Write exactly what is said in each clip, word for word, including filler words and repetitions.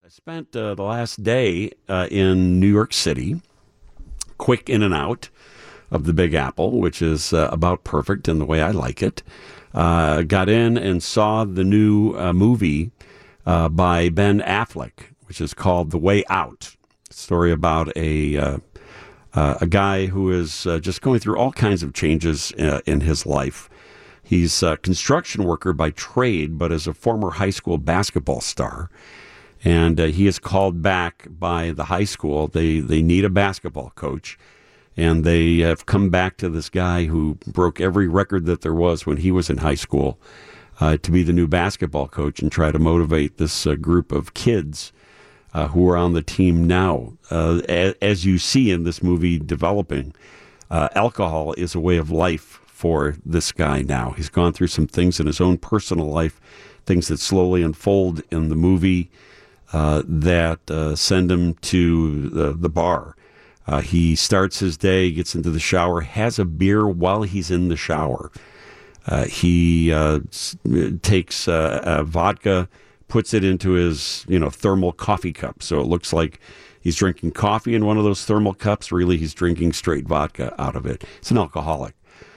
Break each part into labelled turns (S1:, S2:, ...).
S1: I spent uh, the last day uh, in New York City, quick in and out of the Big Apple, which is uh, about perfect in the way I like it. Uh, got in and saw the new uh, movie uh, by Ben Affleck, which is called The Way Out. A story about a uh, uh, a guy who is uh, just going through all kinds of changes uh, in his life. He's a construction worker by trade, but is a former high school basketball star. And uh, he is called back by the high school. They they need a basketball coach. And they have come back to this guy who broke every record that there was when he was in high school uh, to be the new basketball coach and try to motivate this uh, group of kids uh, who are on the team now. Uh, as, as you see in this movie developing, uh, alcohol is a way of life for this guy now. He's gone through some things in his own personal life, things that slowly unfold in the movie. Uh, that uh, send him to the, the bar. Uh, he starts his day, gets into the shower, has a beer while he's in the shower. Uh, he uh, takes uh, uh, vodka, puts it into his you know thermal coffee cup, so it looks like he's drinking coffee in one of those thermal cups. Really, he's drinking straight vodka out of it. He's an alcoholic.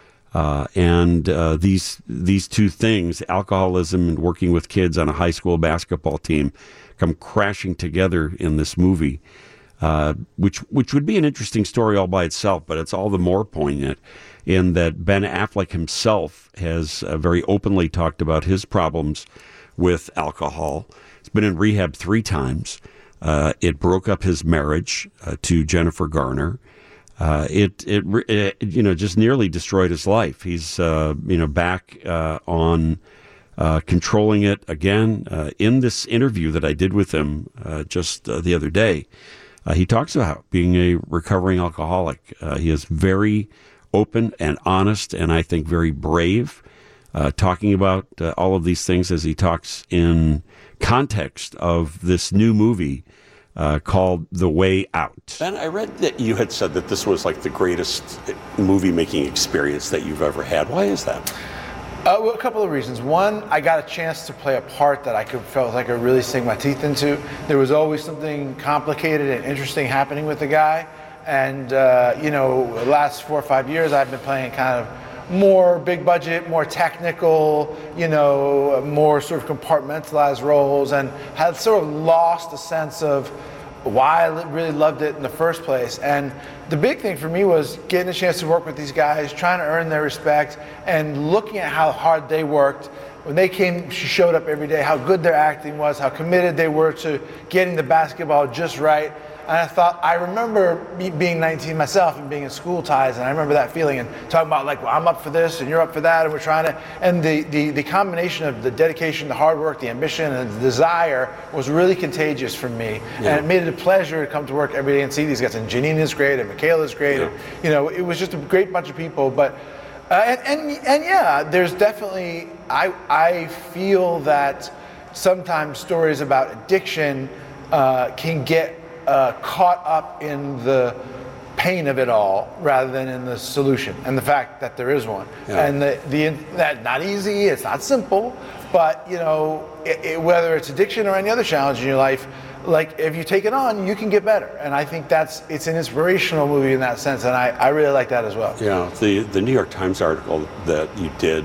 S1: Uh, and uh, these these two things, alcoholism and working with kids on a high school basketball team, come crashing together in this movie, uh, which which would be an interesting story all by itself, but it's all the more poignant in that Ben Affleck himself has uh, very openly talked about his problems with alcohol. He's been in rehab three times. Uh, it broke up his marriage uh, to Jennifer Garner. Uh, it, it, it, you know, just nearly destroyed his life. He's, uh, you know, back uh, on uh, controlling it again. Uh, in this interview that I did with him uh, just uh, the other day, uh, he talks about being a recovering alcoholic. Uh, he is very open and honest, and I think very brave, uh, talking about uh, all of these things as he talks in context of this new movie Uh, called The Way Out. Ben, I read that you had said that this was like the greatest movie-making experience that you've ever had. Why is that?
S2: Uh, well, a couple of reasons. One, I got a chance to play a part that I could felt like I could really sink my teeth into. There was always something complicated and interesting happening with the guy. And, uh, you know, the last four or five years I've been playing kind of more big budget, more technical, you know, more sort of compartmentalized roles, and had sort of lost a sense of why I really loved it in the first place. And the big thing for me was getting a chance to work with these guys, trying to earn their respect, and looking at how hard they worked. When they came, she showed up every day, how good their acting was, how committed they were to getting the basketball just right. And I thought, I remember me being nineteen myself and being in school ties, and I remember that feeling and talking about like, well, I'm up for this and you're up for that, and we're trying to, and the, the, the combination of the dedication, the hard work, the ambition, and the desire was really contagious for me. Yeah. And it made it a pleasure to come to work every day and see these guys. And Janina's great, and Michaela's great. Yeah. And, you know, it was just a great bunch of people. But, uh, and, and, and yeah, there's definitely, I, I feel that sometimes stories about addiction uh, can get Uh, caught up in the pain of it all rather than in the solution and the fact that there is one. Yeah. And the, the that not easy, it's not simple, but you know, it, it, whether it's addiction or any other challenge in your life, like if you take it on, you can get better. And I think that's it's an inspirational movie in that sense, and I, I really like that as well.
S1: Yeah, the the New York Times article that you did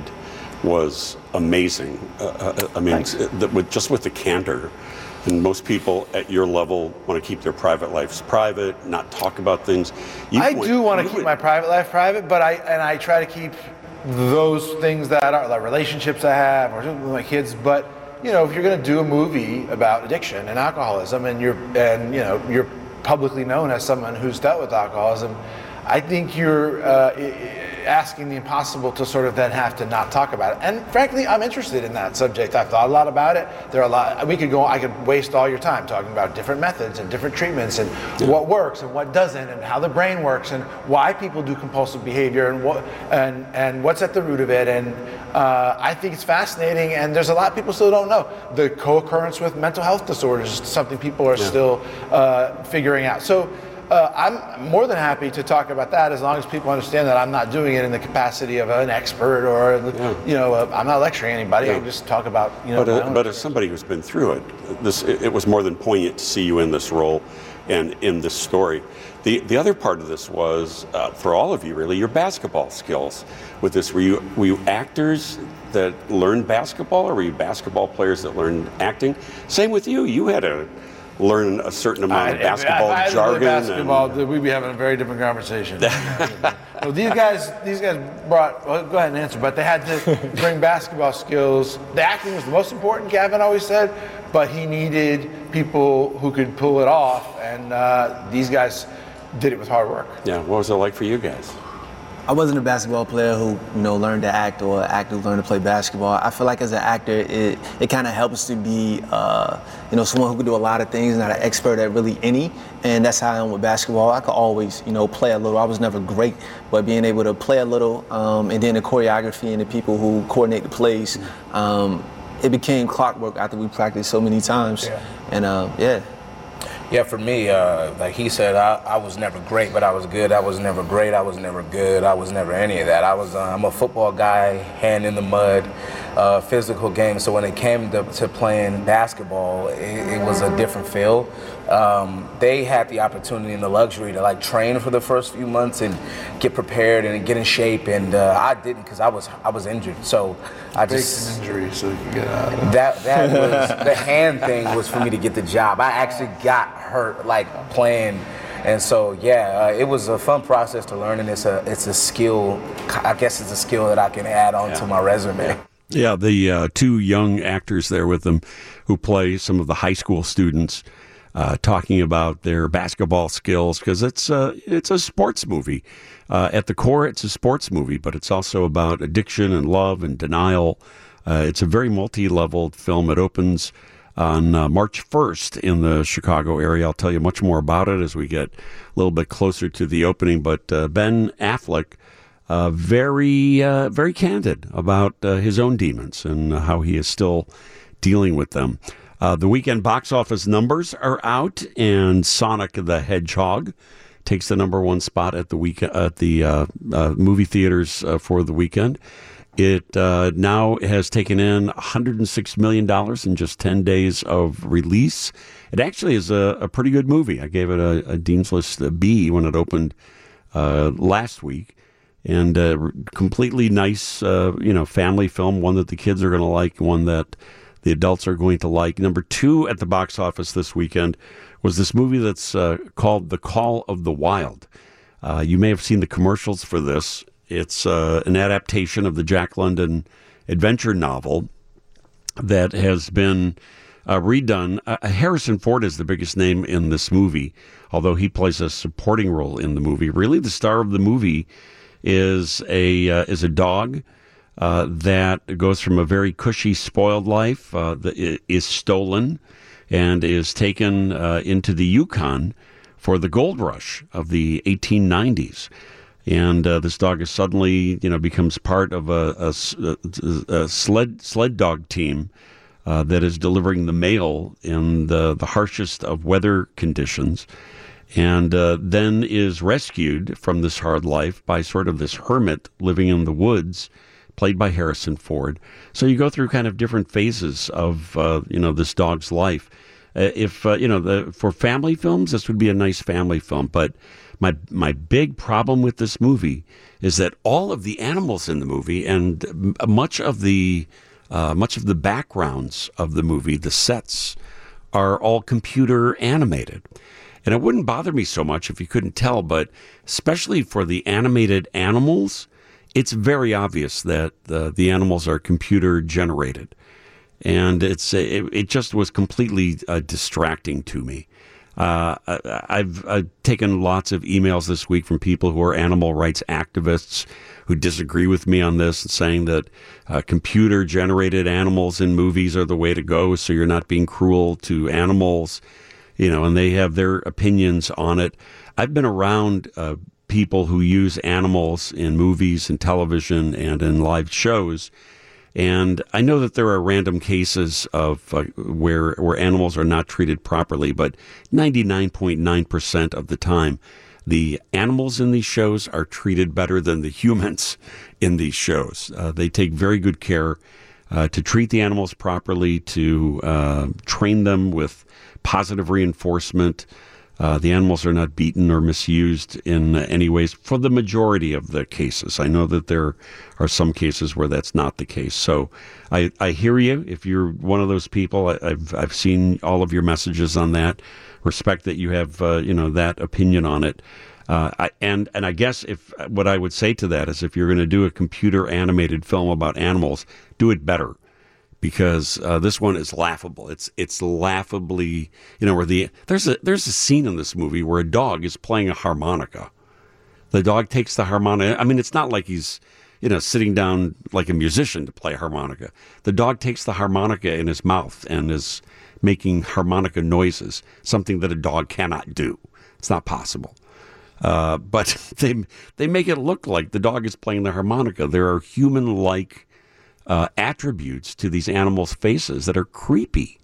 S1: was amazing. Uh, I mean, the, with, just with the candor. And most people at your level want to keep their private lives private, not talk about things.
S2: You I would, do want to keep would. my private life private, but I and I try to keep those things that are like relationships I have or with my kids. But you know, if you're going to do a movie about addiction and alcoholism, and you're and you know you're publicly known as someone who's dealt with alcoholism, I think you're uh, asking the impossible to sort of then have to not talk about it. And frankly, I'm interested in that subject. I've thought a lot about it. There are a lot. We could go. I could waste all your time talking about different methods and different treatments and yeah. what works and what doesn't, and how the brain works and why people do compulsive behavior and what and and what's at the root of it. And uh, I think it's fascinating. And there's a lot of people still don't know the co-occurrence with mental health disorders. Is something people are yeah. still uh, figuring out. So. uh, I'm more than happy to talk about that as long as people understand that I'm not doing it in the capacity of an expert or, yeah. you know, uh, I'm not lecturing anybody. Yeah. I just talk about, you know.
S1: But, uh, but as somebody who's been through it, this it, it was more than poignant to see you in this role and in this story. The the other part of this was, uh, for all of you really, your basketball skills with this. Were you, were you actors that learned basketball, or were you basketball players that learned acting? Same with you. You had to learn a certain amount of basketball
S2: I, I, I
S1: jargon.
S2: Basketball,
S1: and,
S2: we'd be having a very different conversation. So these guys, these guys brought. Well, go ahead and answer. But they had to bring basketball skills. The acting was the most important. Gavin always said, but he needed people who could pull it off, and uh, these guys did it with hard work.
S1: Yeah. What was it like for you guys?
S3: I wasn't a basketball player who, you know, learned to act, or an actor who learned to play basketball. I feel like as an actor, it it kind of helps to be, uh, you know, someone who can do a lot of things, not an expert at really any. And that's how I am with basketball. I could always, you know, play a little. I was never great, but being able to play a little, um, and then the choreography and the people who coordinate the plays, um, it became clockwork after we practiced so many times.
S2: Yeah.
S3: And uh, yeah.
S4: Yeah, for me, uh, like he said, I, I was never great, but I was good. I was never great. I was never good. I was never any of that. I was, uh, I'm a football guy, hand in the mud, uh, physical game. So when it came to, to playing basketball, it, it was a different feel. Um, they had the opportunity and the luxury to like train for the first few months and get prepared and get in shape, and uh, I didn't because I was I was injured. So I just
S2: an injury so you can get out of it.
S4: That that was the hand thing was for me to get the job. I actually got hurt like playing, and so yeah, uh, it was a fun process to learn, and it's a it's a skill. I guess it's a skill that I can add on yeah. to my resume.
S1: Yeah, the uh, two young actors there with them who play some of the high school students. Uh, talking about their basketball skills, because it's a, it's a sports movie. Uh, at the core, it's a sports movie, but it's also about addiction and love and denial. Uh, it's a very multi-leveled film. It opens on uh, March first in the Chicago area. I'll tell you much more about it as we get a little bit closer to the opening. But uh, Ben Affleck, uh, very, uh, very candid about uh, his own demons and how he is still dealing with them. Uh, the weekend box office numbers are out, and Sonic the Hedgehog takes the number one spot at the week at the uh, uh, movie theaters uh, for the weekend. It uh, now has taken in one hundred six million dollars in just ten days of release. It actually is a, a pretty good movie. I gave it a, a Dean's List B when it opened uh, last week, and uh, completely nice, uh, you know, family film. One that the kids are going to like. One that the adults are going to like. Number two at the box office this weekend was this movie that's uh, called The Call of the Wild. Uh, you may have seen the commercials for this. It's uh, an adaptation of the Jack London adventure novel that has been uh, redone. Uh, Harrison Ford is the biggest name in this movie, although he plays a supporting role in the movie. Really, the star of the movie is a uh, is a dog Uh, that goes from a very cushy, spoiled life, uh, that is stolen and is taken uh, into the Yukon for the gold rush of the eighteen nineties. And uh, this dog is suddenly, you know, becomes part of a, a, a sled sled dog team uh, that is delivering the mail in the, the harshest of weather conditions, and uh, then is rescued from this hard life by sort of this hermit living in the woods, played by Harrison Ford. So you go through kind of different phases of, uh, you know, this dog's life. Uh, if, uh, you know, the, for family films, this would be a nice family film. But my my big problem with this movie is that all of the animals in the movie and much of the uh, much of the backgrounds of the movie, the sets, are all computer animated. And it wouldn't bother me so much if you couldn't tell, but especially for the animated animals, it's very obvious that the, the animals are computer generated, and it's it, it just was completely uh, distracting to me. Uh, I, I've, I've taken lots of emails this week from people who are animal rights activists who disagree with me on this, saying that uh, computer generated animals in movies are the way to go, so you're not being cruel to animals, you know, and they have their opinions on it. I've been around Uh, people who use animals in movies and television and in live shows, And I know that there are random cases of uh, where where animals are not treated properly, but ninety-nine point nine percent of the time, the animals in these shows are treated better than the humans in these shows. Uh, they take very good care uh, to treat the animals properly, to uh, train them with positive reinforcement. Uh, the animals are not beaten or misused in uh, any ways for the majority of the cases. I know that there are some cases where that's not the case. So I, I hear you. If you're one of those people, I, I've I've seen all of your messages on that. Respect that you have uh, you know that opinion on it. Uh, I, and and I guess if what I would say to that is, if you're going to do a computer animated film about animals, do it better. Because uh, this one is laughable. It's it's laughably, you know, where the there's a there's a scene in this movie where a dog is playing a harmonica. The dog takes the harmonica. I mean, it's not like he's, you know, sitting down like a musician to play a harmonica. The dog takes the harmonica in his mouth and is making harmonica noises, something that a dog cannot do. It's not possible. Uh, but they they make it look like the dog is playing the harmonica. There are human-like Uh, attributes to these animals' faces that are creepy.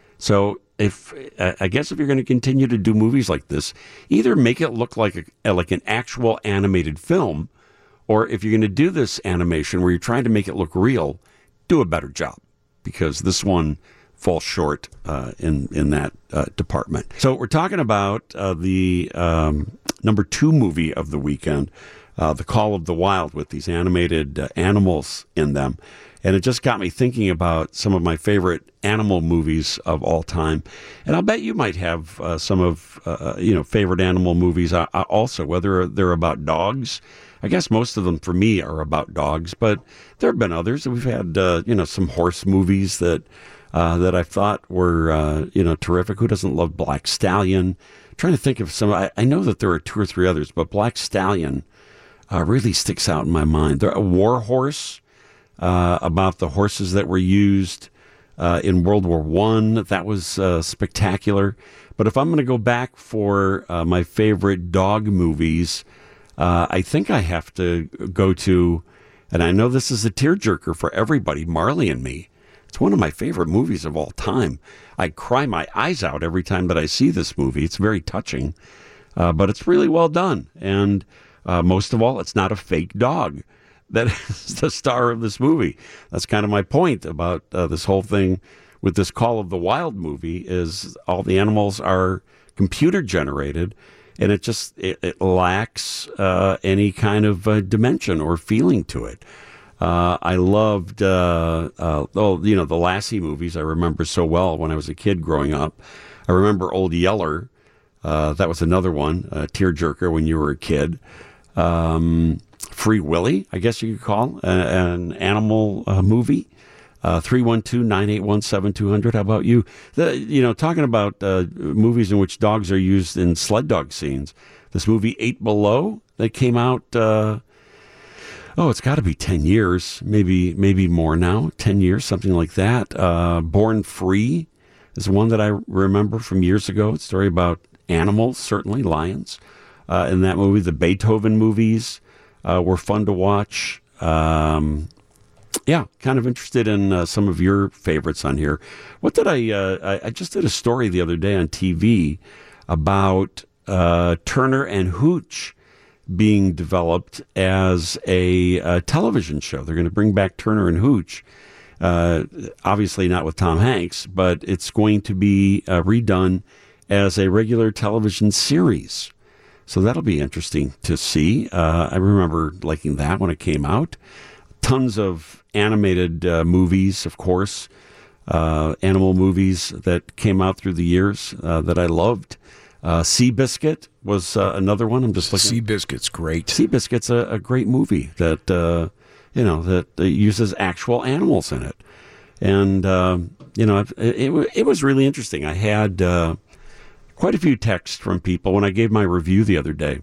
S1: So if I guess if you're going to continue to do movies like this, either make it look like a, like an actual animated film, or if you're going to do this animation where you're trying to make it look real, do a better job, because this one falls short uh, in in that uh, department. So we're talking about uh, the um, number two movie of the weekend, uh, The Call of the Wild, with these animated uh, animals in them. And it just got me thinking about some of my favorite animal movies of all time. And I'll bet you might have uh, some of, uh, you know, favorite animal movies uh, also, whether they're about dogs. I guess most of them for me are about dogs, but there have been others. We've had, uh, you know, some horse movies that uh, that I thought were, uh, you know, terrific. Who doesn't love Black Stallion? I'm trying to think of some. I, I know that there are two or three others, but Black Stallion uh, really sticks out in my mind. There, a War Horse. Uh, about the horses that were used uh, in World War One. That was uh, spectacular. But if I'm going to go back for uh, my favorite dog movies, uh, I think I have to go to, and I know this is a tearjerker for everybody, Marley and Me. It's one of my favorite movies of all time. I cry my eyes out every time that I see this movie. It's very touching, uh, but it's really well done. And uh, most of all, it's not a fake dog that is the star of this movie. That's kind of my point about uh, this whole thing with this Call of the Wild movie, is all the animals are computer generated, and it just it, it lacks uh, any kind of uh, dimension or feeling to it. Uh, I loved, uh, uh, oh, you know, the Lassie movies I remember so well when I was a kid growing up. I remember Old Yeller. Uh, that was another one, a tearjerker when you were a kid. Um, Free Willy, I guess you could call uh, an animal uh, movie. Uh, three one two, nine eight one, seven two zero zero. How about you? The, you know, talking about uh, movies in which dogs are used in sled dog scenes. This movie Eight Below that came out, uh, oh, it's got to be ten years, maybe maybe more now, ten years, something like that. Uh, Born Free is one that I remember from years ago. It's a story about animals, certainly lions. Uh, in that movie, the Beethoven movies Uh, were fun to watch. Um, yeah, kind of interested in uh, some of your favorites on here. What did I, uh, I? I just did a story the other day on T V about uh, Turner and Hooch being developed as a, a television show. They're going to bring back Turner and Hooch. Uh, obviously not with Tom Hanks, but it's going to be uh, redone as a regular television series. So that'll be interesting to see. Uh, I remember liking that when it came out. Tons of animated uh, movies, of course, uh, animal movies that came out through the years uh, that I loved. Uh, Seabiscuit was uh, another one. I'm just looking.
S5: Seabiscuit's great.
S1: Seabiscuit's a, a great movie that uh, you know that uh, uses actual animals in it, and uh, you know it, it, it was really interesting. I had. Uh, Quite a few texts from people when I gave my review the other day.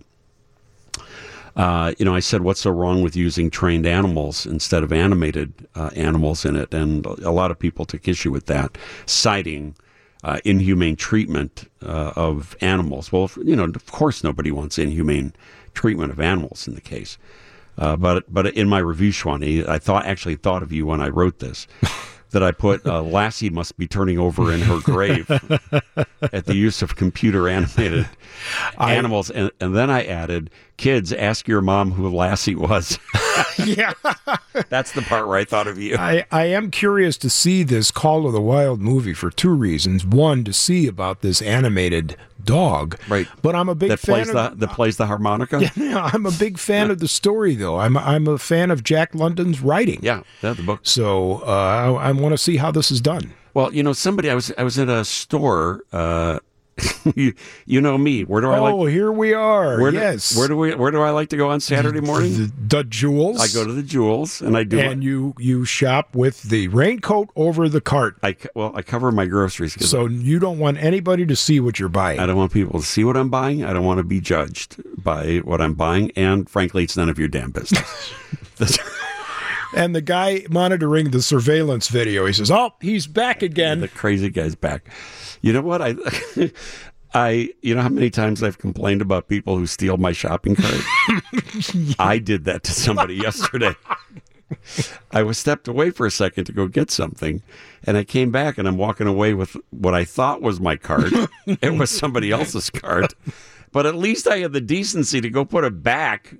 S1: Uh, you know, I said, what's so wrong with using trained animals instead of animated uh, animals in it? And a lot of people took issue with that, citing uh, inhumane treatment uh, of animals. Well, you know, of course nobody wants inhumane treatment of animals in the case. Uh, but but in my review, Schwani, I thought actually thought of you when I wrote this. That I put uh, Lassie must be turning over in her grave at the use of computer animated
S5: I,
S1: animals. And, and then I added, kids, ask your mom who Lassie was.
S5: Yeah.
S1: That's the part where I thought of you.
S5: I, I am curious to see this Call of the Wild movie for two reasons. One, to see about this animated dog.
S1: Right.
S5: But I'm a big
S1: that
S5: fan
S1: plays
S5: of...
S1: the, that plays the harmonica?
S5: Yeah, I'm a big fan of the story, though. I'm, I'm a fan of Jack London's writing.
S1: Yeah, yeah, the book.
S5: So uh, I, I want to see how this is done.
S1: Well, you know, somebody, I was I was at a store, uh, you, you know me, where do I like...
S5: Oh, here we are,
S1: where do,
S5: yes.
S1: Where do we? Where do I like to go on Saturday morning?
S5: The, the Jewels.
S1: I go to the Jewels, and I do...
S5: And you, you shop with the raincoat over the cart.
S1: I, well, I cover my groceries.
S5: So you don't want anybody to see what you're buying.
S1: I don't want people to see what I'm buying. I don't want to be judged by what I'm buying. And frankly, it's none of your damn business.
S5: And the guy monitoring the surveillance video, he says, "Oh, he's back again."
S1: The crazy guy's back. You know what? I, I, you know how many times I've complained about people who steal my shopping cart? Yeah. I did that to somebody yesterday. I was stepped away for a second to go get something, and I came back, and I'm walking away with what I thought was my cart. It was somebody else's cart, but at least I had the decency to go put it back.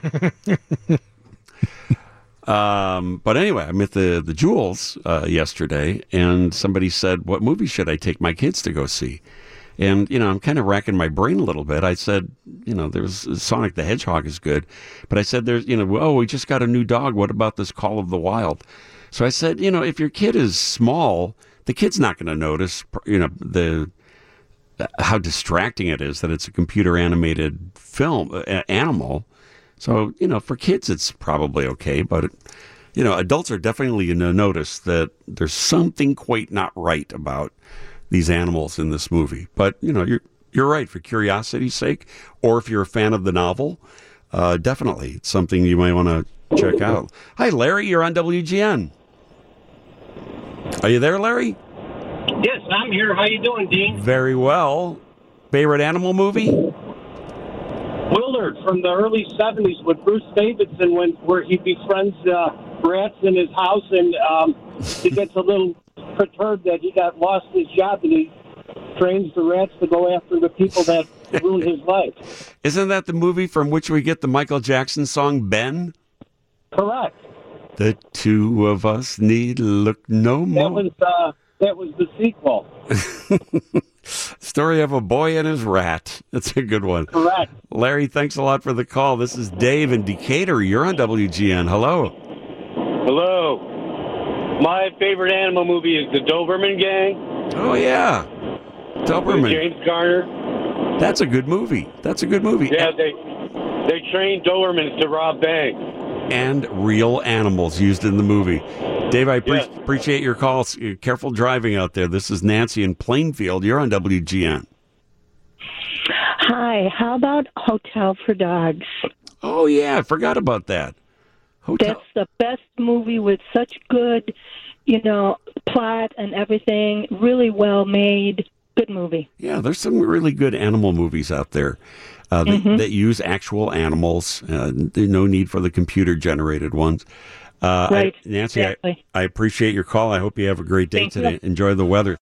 S1: Um, but anyway, I'm at the, the Jewels uh, yesterday, and somebody said, what movie should I take my kids to go see? And, you know, I'm kind of racking my brain a little bit. I said, you know, there's Sonic the Hedgehog is good. But I said, there's, you know, oh, we just got a new dog. What about this Call of the Wild? So I said, you know, if your kid is small, the kid's not going to notice, you know, the how distracting it is that it's a computer animated film, uh, animal. So, you know, for kids, it's probably okay. But, you know, adults are definitely going to notice that there's something quite not right about these animals in this movie. But, you know, you're you're right, for curiosity's sake, or if you're a fan of the novel, uh, definitely it's something you might want to check out. Hi, Larry. You're on W G N. Are you there, Larry?
S6: Yes, I'm here. How you doing, Dean?
S1: Very well. Favorite animal movie?
S6: Willard from the early seventies with Bruce Davidson, when where he befriends uh, rats in his house, and um, he gets a little perturbed that he got lost his job, and he trains the rats to go after the people that ruin his life.
S1: Isn't that the movie from which we get the Michael Jackson song Ben?
S6: Correct.
S1: The two of us need look no more.
S6: That was uh, that was the sequel.
S1: Story of a boy and his rat. That's a good one.
S6: Correct.
S1: Larry, thanks a lot for the call. This is Dave in Decatur. You're on W G N. Hello.
S7: Hello. My favorite animal movie is The Doberman Gang.
S1: Oh, yeah. Doberman.
S7: With James Garner.
S1: That's a good movie. That's a good movie.
S7: Yeah, they they trained Dobermans to rob banks.
S1: And real animals used in the movie. Dave, I pre-
S7: yes.
S1: appreciate your call. Careful driving out there. This is Nancy in Plainfield. You're on W G N.
S8: Hi. How about Hotel for Dogs?
S1: Oh, yeah. I forgot about that. Hotel.
S8: That's the best movie with such good, you know, plot and everything. Really well made. Good movie.
S1: Yeah, there's some really good animal movies out there. Uh, that, mm-hmm. that use actual animals. Uh, there's no need for the computer-generated ones. Uh,
S8: right.
S1: I, Nancy,
S8: exactly.
S1: I, I appreciate your call. I hope you have a great day
S8: Thank
S1: today.
S8: You.
S1: Enjoy the weather.